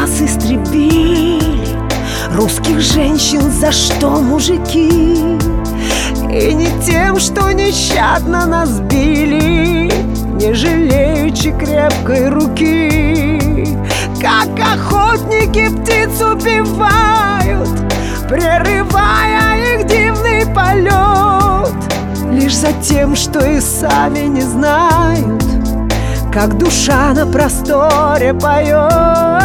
нас истребили, русских женщин за что мужики? И не тем, что нещадно нас били, не жалеючи крепкой руки. Как охотники птиц убивают, прерывая их дивный полет, лишь за тем, что и сами не знают, как душа на просторе поет.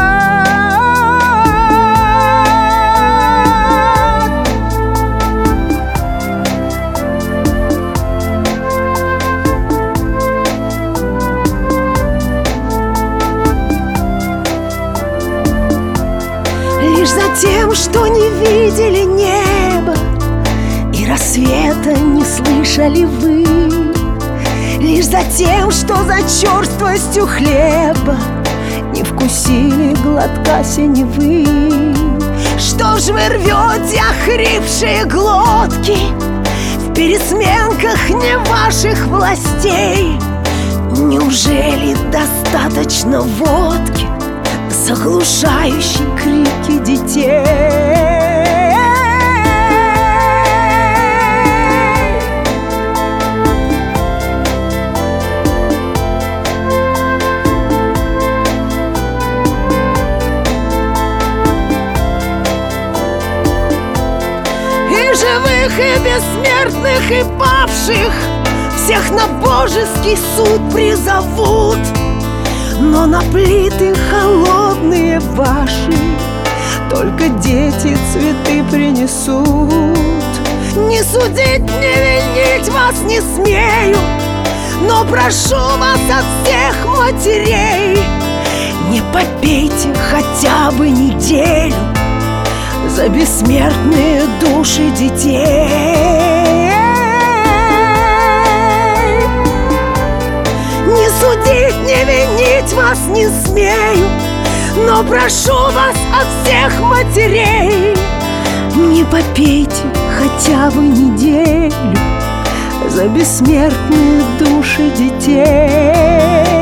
Лишь за тем, что не видели небо и рассвета не слышали вы, лишь за тем, что за черствостью хлеба не вкусили глотка синевы. Что ж вы рвете охрипшие глотки в пересменках не ваших властей? Неужели достаточно водки, заглушающей крики детей? И живых, и бессмертных, и павших всех на божеский суд призовут, но на плиты холодные ваши только дети цветы принесут. Не судить, не винить вас не смею, но прошу вас от всех матерей: не попейте хотя бы неделю за бессмертные души детей. Не судить, не винить вас не смею, но прошу вас от всех матерей: не попейте хотя бы неделю за бессмертные души детей.